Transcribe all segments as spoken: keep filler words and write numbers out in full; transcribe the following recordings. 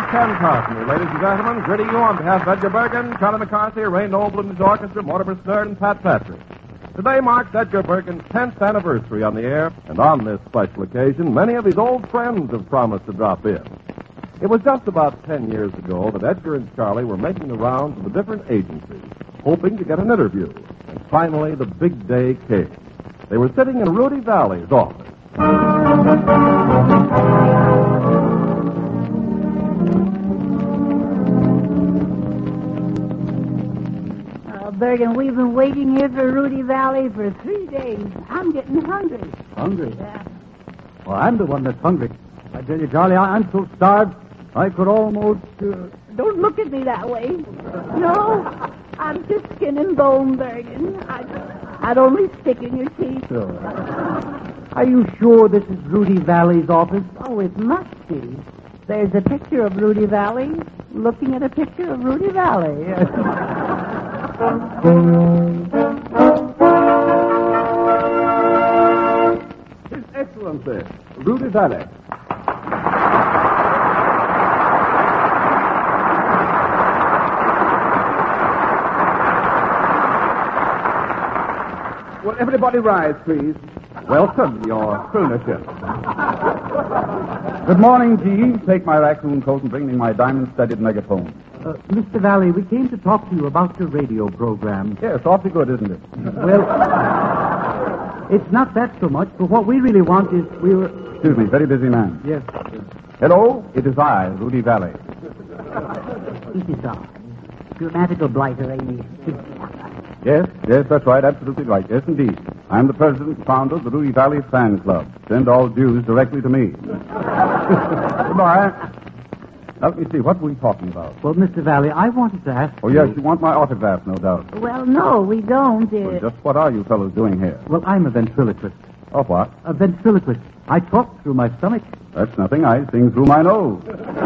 Ken Carson, ladies and gentlemen, greeting you on behalf of Edgar Bergen, Charlie McCarthy, Ray Noble and his orchestra, Mortimer Snerd, and Pat Patrick. Today marks Edgar Bergen's tenth anniversary on the air, and on this special occasion, many of his old friends have promised to drop in. It was just about ten years ago that Edgar and Charlie were making the rounds of the different agencies, hoping to get an interview. And finally, the big day came. They were sitting in Rudy Valley's office. Bergen, we've been waiting here for Rudy Valley for three days. I'm getting hungry. Hungry? Yeah. Well, I'm the one that's hungry. I tell you, Charlie, I- I'm so starved, I could almost... Uh... Don't look at me that way. No, I'm just skin and bone, Bergen. I'd, I'd only stick in your teeth. So, are you sure this is Rudy Valley's office? Oh, it must be. There's a picture of Rudy Valley looking at a picture of Rudy Valley. His Excellency, Rudy Valley. Will everybody rise, please? Welcome, your croonership. Good morning, G. Take my raccoon coat and bring me my diamond-studded megaphone. Uh, Mister Valley, we came to talk to you about your radio program. Yes, awfully good, isn't it? Well, it's not that so much, but what we really want is we were... Excuse me, very busy man. Yes. Hello, it is I, Rudy Valley. It is all. Grammatical blighter, Amy. Yes, yes, that's right, absolutely right. Yes, indeed. I'm the president and founder of the Rudy Valley Fan Club. Send all dues directly to me. Goodbye. Let me see, what were we talking about? Well, Mister Valley, I wanted to ask Oh, yes, you want my autograph, no doubt. Well, no, we don't. Uh... Well, just what are you fellows doing here? Well, I'm a ventriloquist. Oh, what? A ventriloquist. I talk through my stomach. That's nothing. I sing through my nose.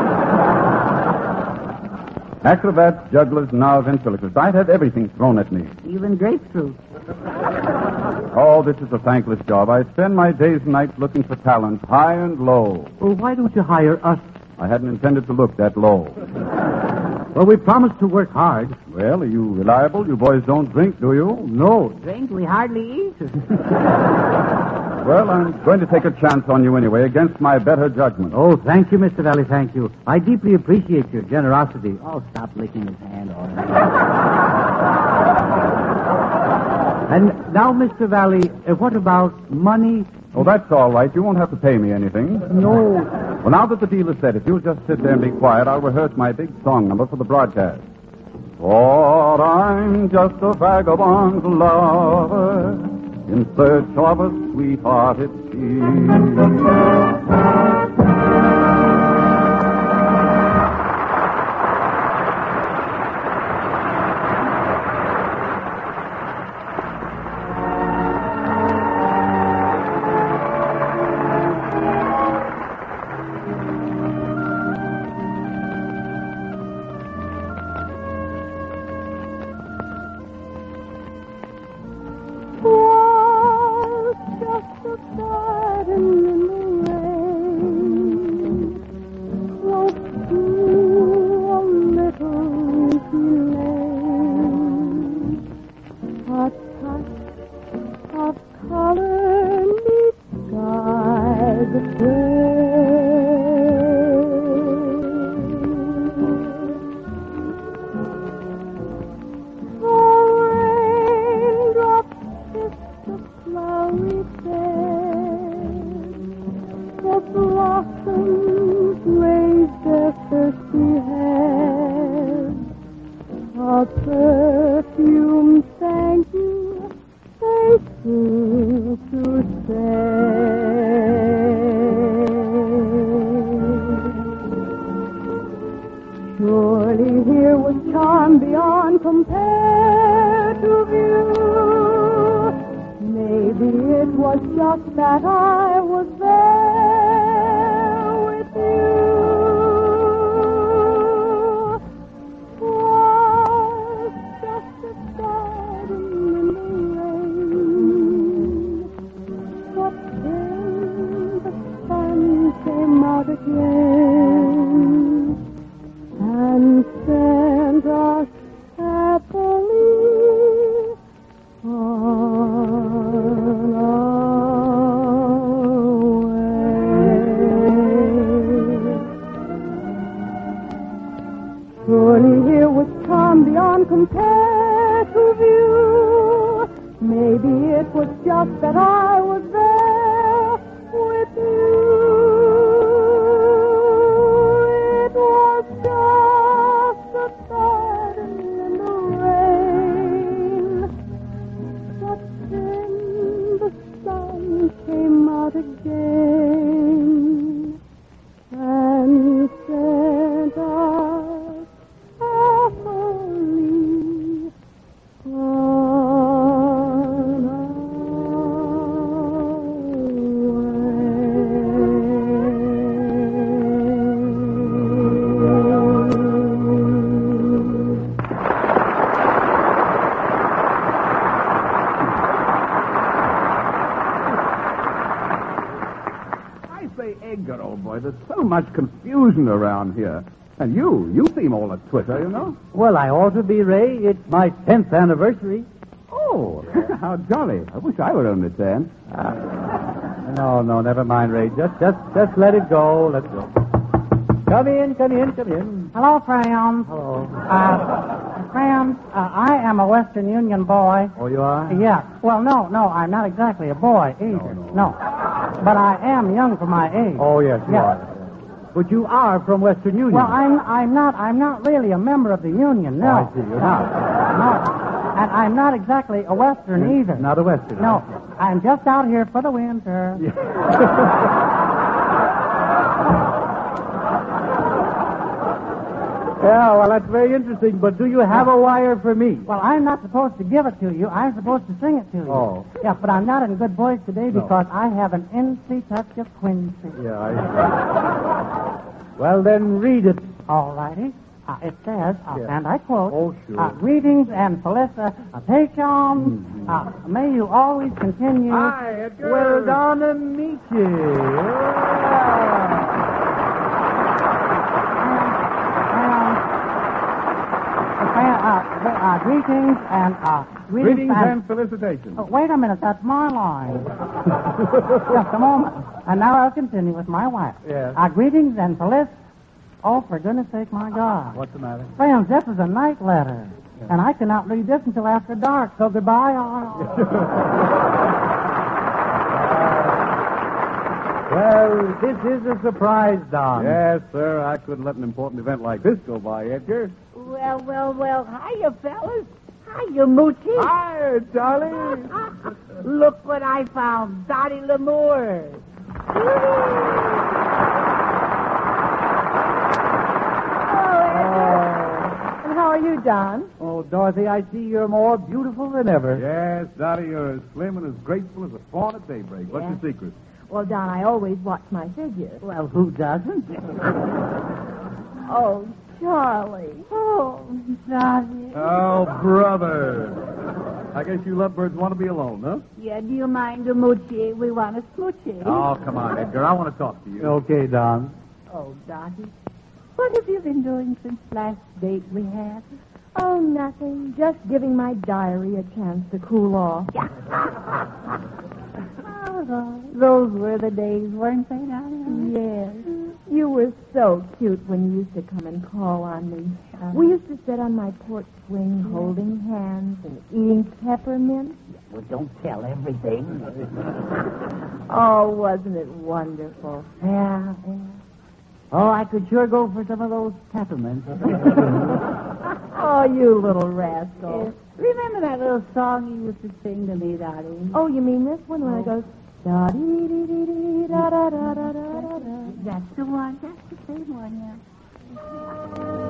Acrobats, jugglers, now ventriloquists. I'd have everything thrown at me. Even grapefruit. Oh, this is a thankless job. I spend my days and nights looking for talent, high and low. Well, why don't you hire us? I hadn't intended to look that low. Well, we promised to work hard. Well, are you reliable? You boys don't drink, do you? No. Drink, we hardly eat. Well, I'm going to take a chance on you anyway, against my better judgment. Oh, thank you, Mister Valley, thank you. I deeply appreciate your generosity. Oh, stop licking his hand, all right. And now, Mister Valley, uh, what about money? Oh, that's all right. You won't have to pay me anything. No. Well, now that the deal is set, if you'll just sit there and be quiet, I'll rehearse my big song number for the broadcast. For I'm just a vagabond lover in search of a sweetheart, it seems. compare to view. Maybe it was just that I was there with you. It was just a garden in the rain. But then the sun came out again and sent us happily on Edgar, old boy, there's so much confusion around here. And you, you seem all at Twitter, you know? Well, I ought to be, Ray. It's my tenth anniversary. Oh, how jolly. I wish I were only ten. Uh, no, no, never mind, Ray. Just, just, just let it go. Let it go. Come in, come in, come in. Hello, Friends. Hello. Uh, Friends, uh, I am a Western Union boy. Oh, you are? Yeah. Well, no, no, I'm not exactly a boy either. No, no. No. But I am young for my age. Oh, yes, you Yeah. are. But you are from Western Union. Well, I'm I'm not I'm not really a member of the union. No. Oh, I see. You're not. No. And I'm not exactly a Western either. Not a Western. No. I'm just out here for the winter. Yeah, well, that's very interesting. But do you have a wire for me? Well, I'm not supposed to give it to you. I'm supposed to sing it to you. Oh. Yeah, but I'm not in good voice today No. because I have an N C touch of Quincy. Yeah, I see. Well, then read it. All righty. Uh, it says, uh, Yeah. and I quote, Oh, sure. uh, greetings and felicitations. Mm-hmm. Uh, may you always continue. Hi, Edgar. Well, down to meet you. Uh, uh, uh, greetings and uh, greetings, Greetings and felicitations. Oh, wait a minute, that's my line. Just a moment. And now I'll continue with my wife. Yes. Uh, greetings and felic. Oh, for goodness sake, my God. What's the matter? Friends, this is a night letter. And I cannot read this until after dark, so goodbye. Well, this is a surprise, Don. Yes, sir. I couldn't let an important event like this go by, Edgar. Well, well, well, hiya, fellas. Hiya, Moochie. Hi, Charlie. Look what I found. Dottie L'Amour. And how are you, Don? Oh, Dorothy, I see you're more beautiful than ever. Yes, Dottie, you're as slim and as graceful as a fawn at daybreak. What's Yeah. your secret? Well, Don, I always watch my figure. Well, who doesn't? Oh, Charlie. Oh, Dottie. Oh, brother. I guess you lovebirds want to be alone, huh? Yeah, do you mind, Moochie? We want a smoochie. Oh, come on, Edgar. I want to talk to you. Okay, Don. Oh, Dottie, what have you been doing since last date we had? Oh, nothing. Just giving my diary a chance to cool off. Oh, those were the days, weren't they, Dottie? Yes. You were so cute when you used to come and call on me. Uh-huh. We used to sit on my porch swing holding hands and eating peppermint. Well, don't tell everything. Oh, wasn't it wonderful? Yeah, yeah. Oh, I could sure go for some of those peppermints. Oh, you little rascal. Remember that little song you used to sing to me, Dottie? Oh, you mean this one when it goes da dee dee dee dee da da da da da da da. That's the one. That's the same one, yeah.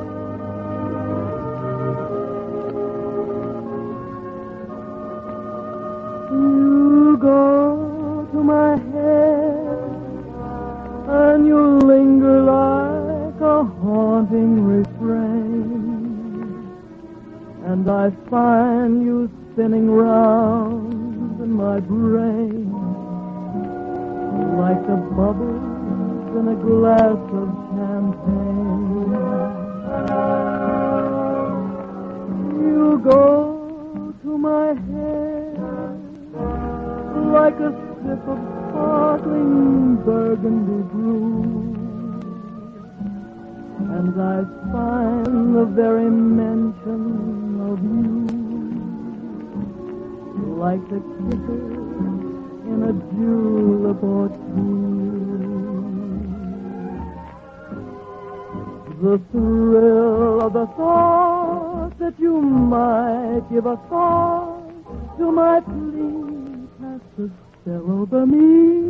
You go to my head and you linger like a haunting refrain, and I find you spinning round in my brain like the bubbles in a glass of champagne. You go to my head like a sip of sparkling burgundy brew, and I find the very mention of you, like the kisses in a julep or two. The thrill of the thought that you might give a thought to my plea casts a spell over me.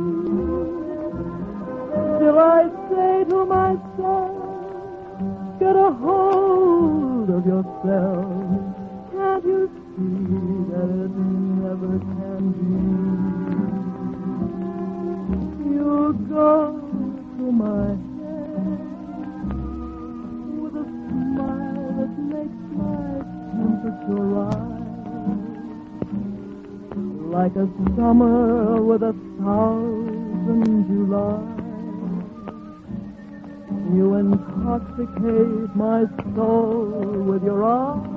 Till I say to myself, get a hold of yourself. Can't you see that it never can be? You go to my head with a smile that makes my temperature rise, like a summer with a thousand Julys. You intoxicate my soul with your eyes.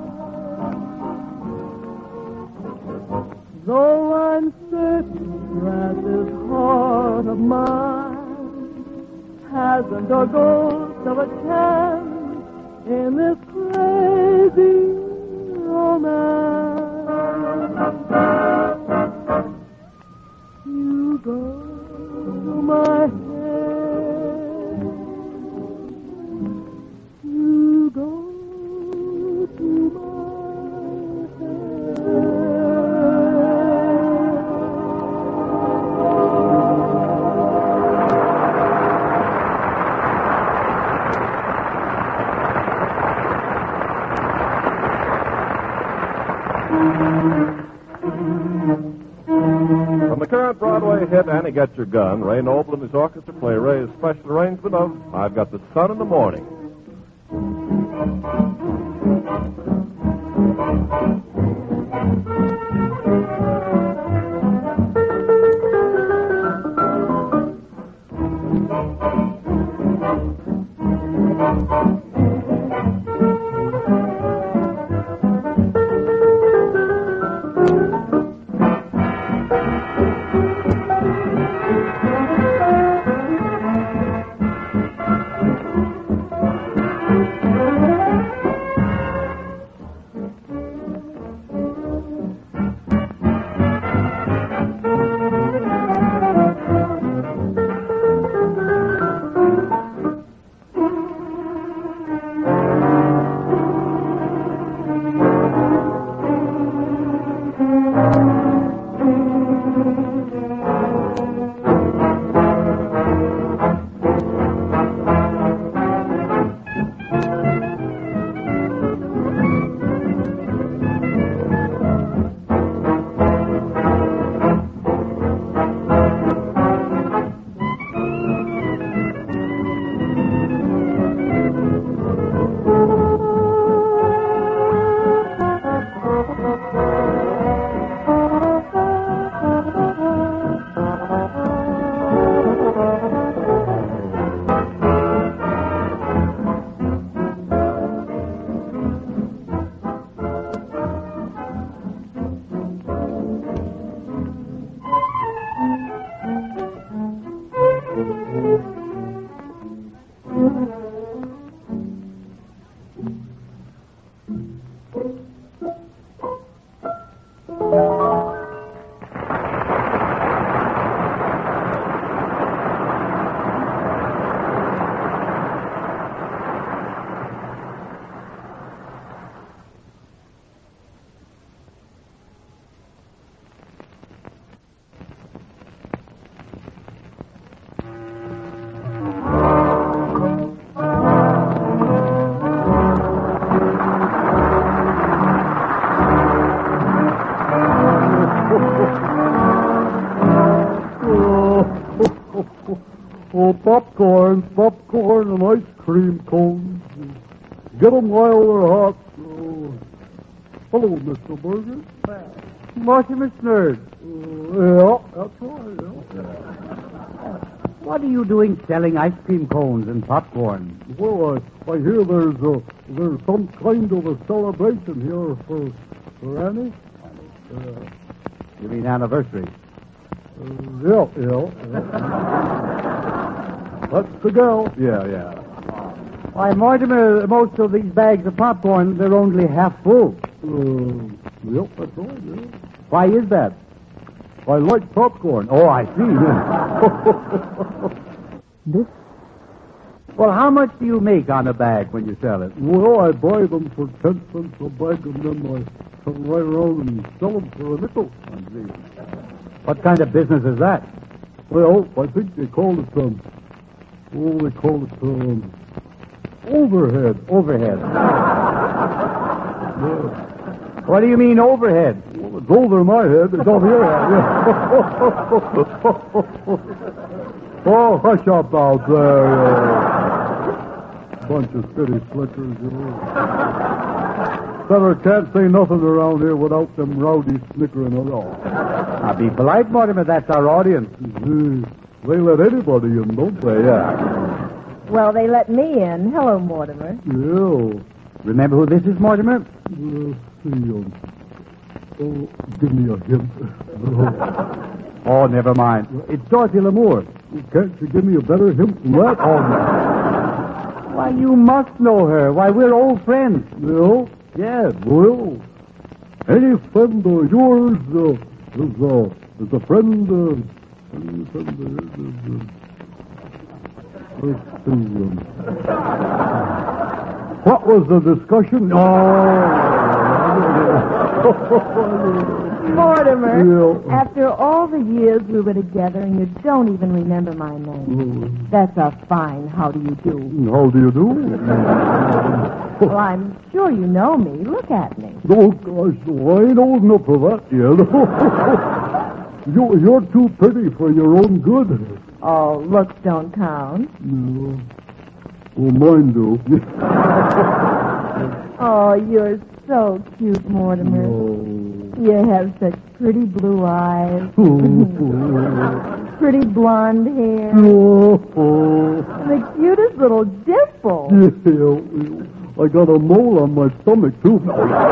Though I'm certain that this heart of mine hasn't a ghost of a chance in this crazy romance. You go to my head. You go to my From the current Broadway hit Annie Get Your Gun, Ray Noble and his orchestra play Ray's special arrangement of I've Got the Sun in the Morning. Oh, popcorn, popcorn, and ice cream cones. Get them while they're hot. Oh. Hello, Mister Burger. Marcy Miss Nerd. Uh, yeah, that's right. Yeah. What are you doing selling ice cream cones and popcorn? Well, I, I hear there's a, there's some kind of a celebration here for, for Annie. Uh, You mean anniversary? uh, yeah, yeah. yeah. That's the girl. Yeah, yeah. Why, Mortimer, most of these bags of popcorn, they're only half full. Uh, yep, that's right, yeah. Why is that? I like popcorn. Oh, I see. This Well, how much do you make on a bag when you sell it? Well, I buy them for ten cents a bag, and then I turn right around and sell them for a nickel. What kind of business is that? Well, I think they call it, um, oh, they call it, um, overhead. Overhead. Yeah. What do you mean overhead? Well, it's over my head. It's over your head. Yeah. Oh, hush up out there, yeah. Bunch of city slickers, you know. Feller can't say nothing around here without them rowdies snickering at all. Now, be polite, Mortimer. That's our audience. Gee, they let anybody in, don't they? Yeah. Well, they let me in. Hello, Mortimer. Yeah. Remember who this is, Mortimer? Uh, see, um, oh, give me a hint. Oh, never mind. It's Dorothy Lamour. Can't you give me a better hint than that? Oh, Why, you must know her. Why, we're old friends. no. Yes. Well, any friend of yours uh, is, uh, is a friend, uh, any friend of yours is, uh, let's see, um, what was the discussion? Oh, Mortimer, Yeah. after all the years we were together and you don't even remember my name. That's a fine how do you do. how do you do? Well, I'm sure you know me. Look at me. Oh, gosh, no, I ain't old enough for that yet. you, you're too pretty for your own good. Oh, looks don't count. No. Well, mine do. Oh, you're so cute, Mortimer. Oh. You have such pretty blue eyes, pretty blonde hair, Oh. the cutest little dimple. Yeah, I got a mole on my stomach, too.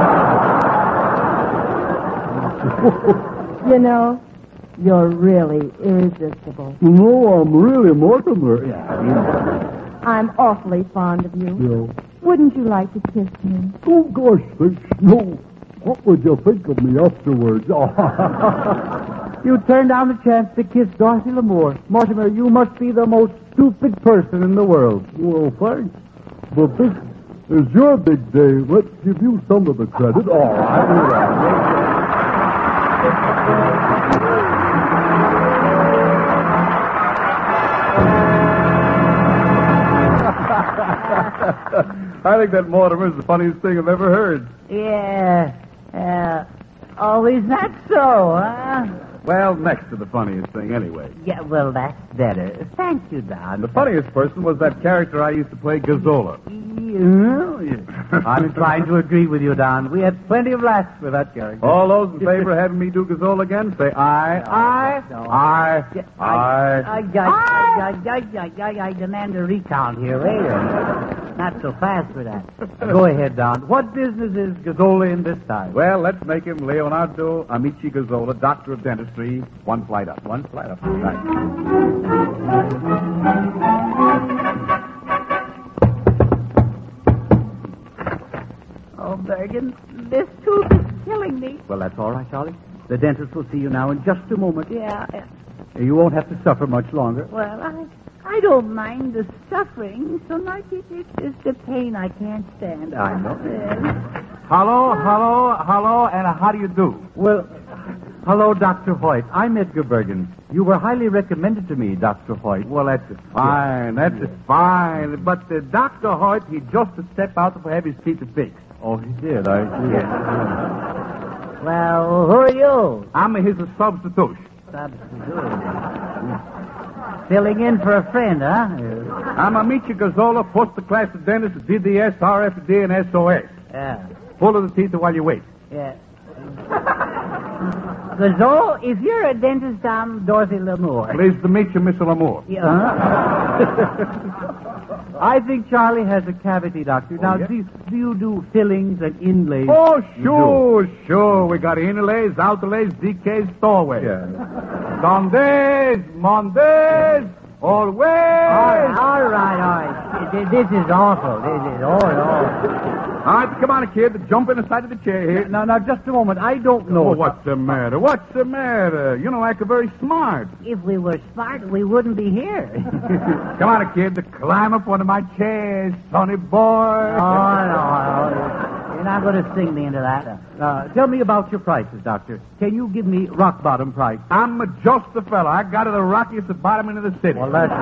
You know, you're really irresistible. No, I'm really Mortimer. I'm awfully fond of you. Yeah. Wouldn't you like to kiss me? Oh, gosh, thanks. No. What would you think of me afterwards? You turned down the chance to kiss Dorothy Lamour. Mortimer, you must be the most stupid person in the world. Well, thanks. But this is your big day. Let's give you some of the credit. All right. I think that Mortimer's the funniest thing I've ever heard. Yeah. Uh, oh, is that so, huh? Well, next to the funniest thing, anyway. Yeah, well, that's better. Thank you, Don. The funniest person was that character I used to play, Gazzola. Yeah. I'm inclined to agree with you, Don. We had plenty of laughs with that character. All those in favor of having me do Gazzola again, say aye, aye, aye, I, aye. I, I, I, I, I, I, I demand a recount here. Wait a minute. Not so fast for that. Go ahead, Don. What business is Gazzola in this time? Well, let's make him Leonardo Amici Gazzola, doctor of dentistry, one flight up. One flight up. Right. Oh, Bergen, this tooth is killing me. Well, that's all right, Charlie. The dentist will see you now in just a moment. Yeah, yeah. You won't have to suffer much longer. Well, I, I don't mind the suffering so much. It, it's just the pain I can't stand. I know. Yes. Hello, hello, hello, and how do you do? Well, hello, Doctor Hoyt. I'm Edgar Bergen. You were highly recommended to me, Doctor Hoyt. Well, that's fine. That's fine. But uh, Doctor Hoyt, he just to step out to have his teeth fixed. Oh, he did. I see. Well, who are you? I'm his substitute. Substitute. Filling in for a friend, huh? I'm Amici Gazzola, first-class dentist, D D S, R F D, and S O S. Yeah. Pull of the teeth while you wait. Yeah. Gazzola, if you're a dentist, I'm Dorothy Lamour. Pleased to meet you, Mister Lamour. Yeah, huh? I think Charlie has a cavity, Doctor. Now, yeah? do, you, do you do fillings and inlays? Oh, sure, sure. We got inlays, outlays, decays, stowaways. Yeah. Sundays, Mondays, always. All right, all right, all right. This, this is awful. This is awful. All right, come on, kid. Jump in the side of the chair here. Now, now, just a moment. I don't know. Oh, what's the matter? What's the matter? You know, act very smart. If we were smart, we wouldn't be here. Come on, kid. Climb up one of my chairs, sonny boy. Oh, no, no. You're not going to sing me into that. Uh, tell me about your prices, Doctor. Can you give me rock bottom price? I'm just the fella. I got it the rockiest bottom into the city. Well, that's...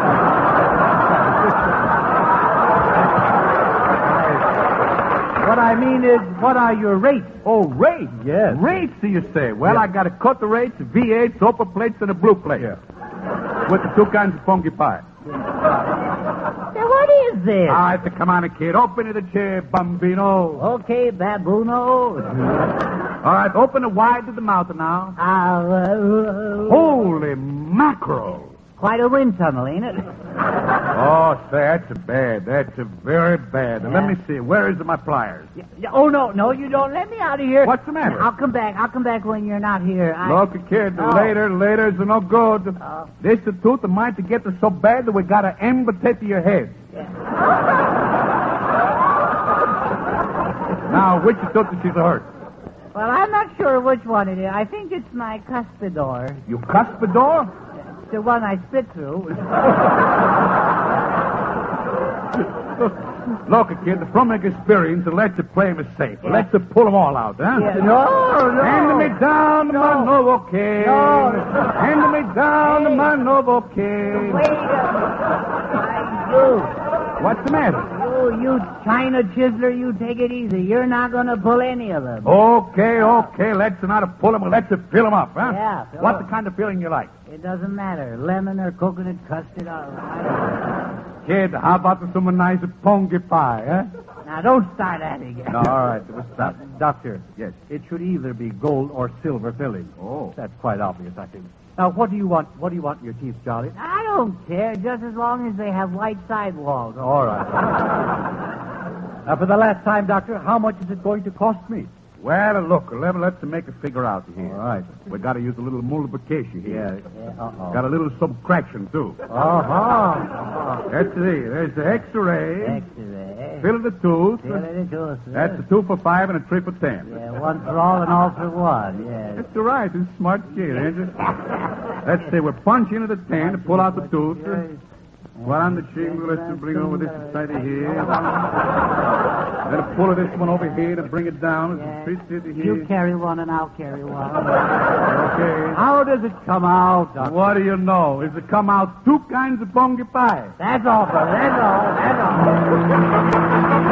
What I mean is, what are your rates? Oh, rates? Yes. Rates, do you say? Well, Yes. I got to cut the rates, V eights, upper plates, and a blue plate. Yeah. With the two kinds of funky pie. Now, what is this? All right, so come on, kid. Open the chair, bambino. Okay, babuno. All right, open it wide to the mouth now. Uh, Holy mackerel. Quite a wind tunnel, ain't it? Oh, say, that's a bad. That's a very bad. Now, Yeah. let me see. Where is my pliers? Yeah, oh, no, no, you don't let me out of here. What's the matter? I'll come back. I'll come back when you're not here. I... Look, kid, Oh. later, later is no good. Oh. This the tooth of mine to get us so bad that we got to amputate your head. Now, which tooth is she hurt? Well, I'm not sure which one it is. I think it's my cuspidor. You cuspidor? The one I spit through. Look, kid, from experience, let's play him safe. Yeah. Let's pull them all out, huh? Yeah. No, no. Hand me down to No. my Novocaine. No. Hand me down to Hey. my Novocaine. Wait a minute. What's the matter? You, you China chiseler, you take it easy. You're not going to pull any of them. Okay, okay, let's not pull them, let's fill them up, huh? Yeah, fill What's up. the kind of filling you like? It doesn't matter. Lemon or coconut custard. Or, Kid, how about some nice pongy pie, huh? now, don't start that again. All right, we'll stop. Doctor. Yes. It should either be gold or silver filling. Oh. That's quite obvious, I think. Now, what do you want? What do you want in your teeth, Charlie? I don't care, just as long as they have white sidewalls. All right. Now, for the last time, Doctor, how much is it going to cost me? Well, look, let- let's make a figure out here. All right. We got to use a little multiplication here. Yeah. Uh-oh. Got a little subtraction, too. Uh-huh. Let's see. There's the X-ray. X-ray. Fill the tooth. Fill it into a- That's a two for five and a three for ten. Yeah, one for all and all for one, yes. That's all right. This is smart kid, ain't it? Let's see. We punch into the ten to pull out the tooth. One on the cheek. Let's bring over this side of here. Then pull this one over here to bring it down. Yeah. Three city You here. carry one and I'll carry one. Okay. How does it come out, Doctor? What do you know? Is it come out two kinds of funky pie? That's all, brother. That's all. That's all.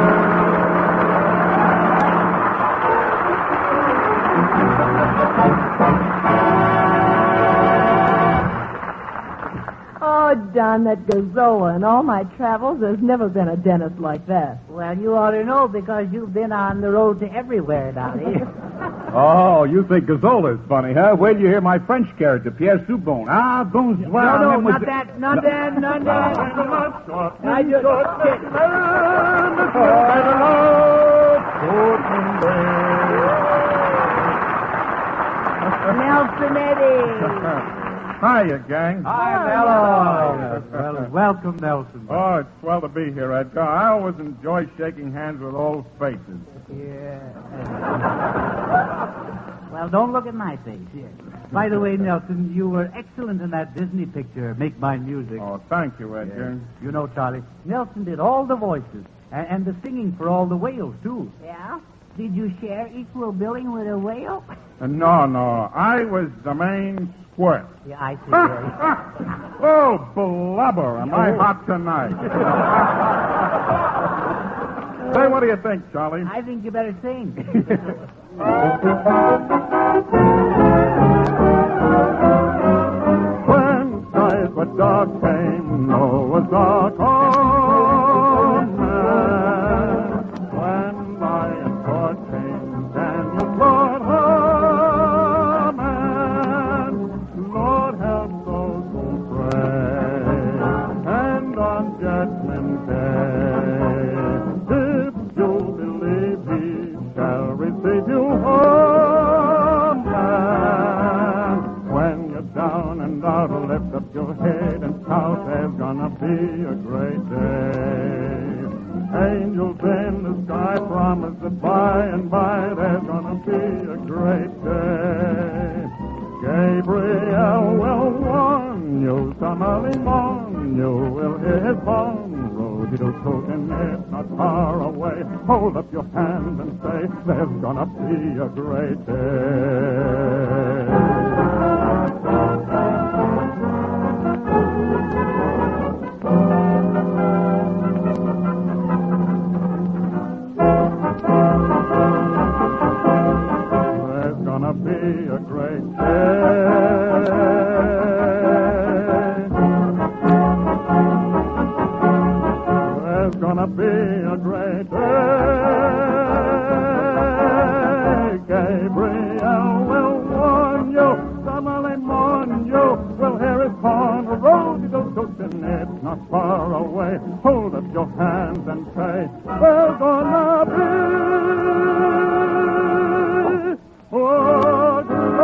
Oh, Don, that Gazola. In all my travels, there's never been a dentist like that. Well, you ought to know because you've been on the road to everywhere down here. Oh, you think Gazola is funny, huh? Wait till you hear my French character, Pierre Soubon. Ah, bonsoir. no, no, mademoiselle. not that, not that, not that. I just... Nelson Eddy. Hiya, gang. Hello. Well, welcome, Nelson. Oh, it's swell to be here, Edgar. I always enjoy shaking hands with old faces. Yeah. Well, don't look at my face here. By the way, Nelson, you were excellent in that Disney picture, Make Mine Music. Oh, thank you, Edgar. You know, Charlie, Nelson did all the voices and, and the singing for all the whales, too. Yeah? Did you share equal billing with a whale? Uh, no, no. I was the main squirt. Yeah, I see. Yeah. Oh, blubber. Am I hot tonight? Say, what do you think, Charlie? I think you better sing. When skies were dark came Noah's Ark home, man. When lion court came Daniel's Lord home, man. Lord help those who pray, and on Judgment Day, if you believe He shall receive you home, man. When you're down and out, lift up your head and shout, there's gonna be a great day. Angels in the sky promise that by and by there's gonna be a great day. Gabriel will warn you, some early morn you will hear his horn. Roo-de-doo-tootin', it's not far away. Hold up your hand and say, there's gonna be a great day. Be a great day. There's gonna be a great day. Gabriel will warn you, some early morn you will hear his horn. Roo-de-doo-tootin', it's not far away. Hold up your hands and say, there's gonna be a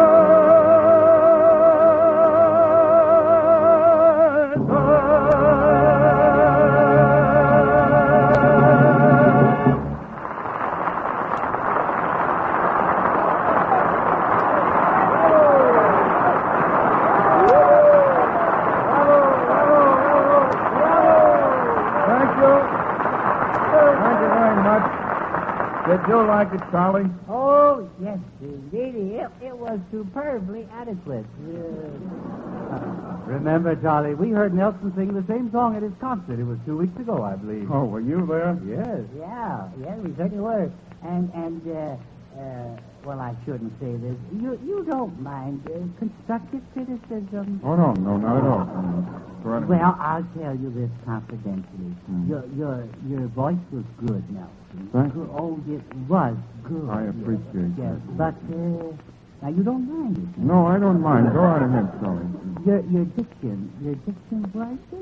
Did you like it, Charlie? Oh, yes, indeed. It, it was superbly adequate. Yes. Remember, Charlie, we heard Nelson sing the same song at his concert. It was two weeks ago, I believe. Oh, were you there? Yes. Yeah, yeah, we certainly were. And, and uh, uh, well, I shouldn't say this. You you don't mind uh, constructive criticism? Oh, no, no, not at all. Correct. Well, I'll tell you this confidentially. Mm. Your your your voice was good, Nelson. Thank you. Oh, it was good. I appreciate yes. that. But uh, now you don't mind it. No, I don't mind. Go right ahead, Charlie. Your your diction, your diction was a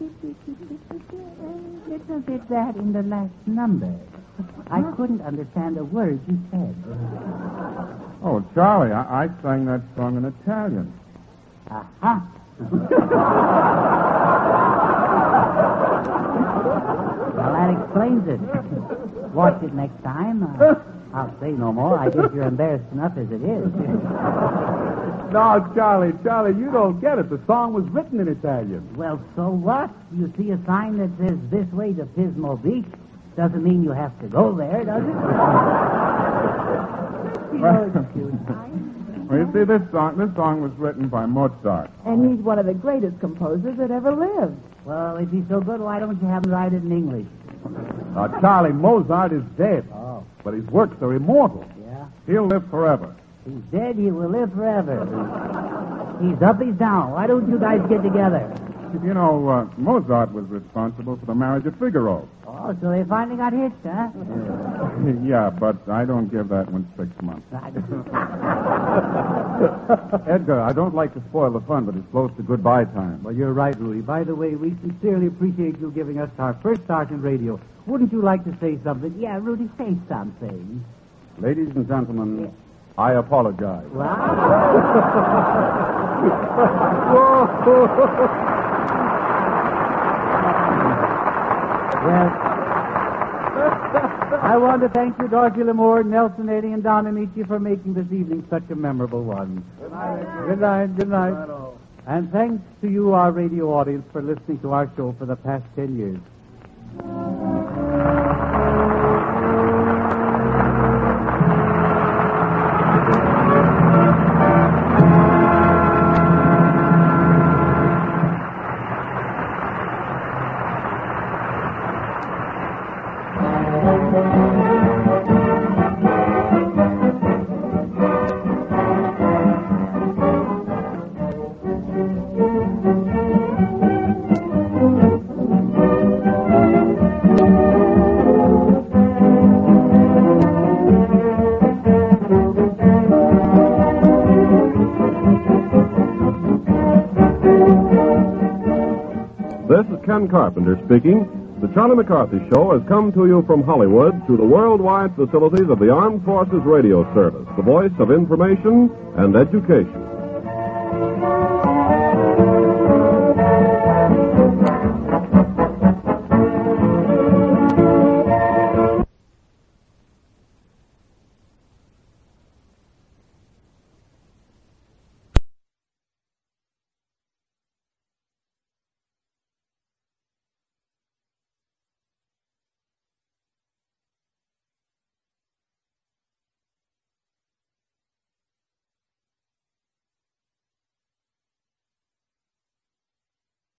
little bit bad in the last number. I couldn't understand a word you said. Oh, Charlie, I, I sang that song in Italian. Aha. Well, that explains it. Watch it next time. Uh, I'll say no more. I guess you're embarrassed enough as it is. No, Charlie, Charlie, you don't get it. The song was written in Italian. Well, so what? You see a sign that says this way to Pismo Beach. Doesn't mean you have to go there, does it? You know it's cute. Well, you see, this song, this song was written by Mozart. And he's one of the greatest composers that ever lived. Well, if he's so good, why don't you have him write it in English? Now, Charlie, Mozart is dead. Oh. But his works are immortal. Yeah? He'll live forever. He's dead, he will live forever. He's up, he's down. Why don't you guys get together? You know, uh, Mozart was responsible for the marriage of Figaro. Oh, so they finally got hitched, huh? Yeah, but I don't give that one six months. Edgar, I don't like to spoil the fun, but it's close to goodbye time. Well, you're right, Rudy. By the way, we sincerely appreciate you giving us our first start in radio. Wouldn't you like to say something? Yeah, Rudy, say something. Ladies and gentlemen, yeah. I apologize. Well, I want to thank you, Dorothy L'Amour, Nelson Eddy, and Don Amici for making this evening such a memorable one. Good night. Good night. Good night. Good night. And thanks to you, our radio audience, for listening to our show for the past ten years. Ken Carpenter speaking. The Charlie McCarthy Show has come to you from Hollywood through the worldwide facilities of the Armed Forces Radio Service, the voice of information and education.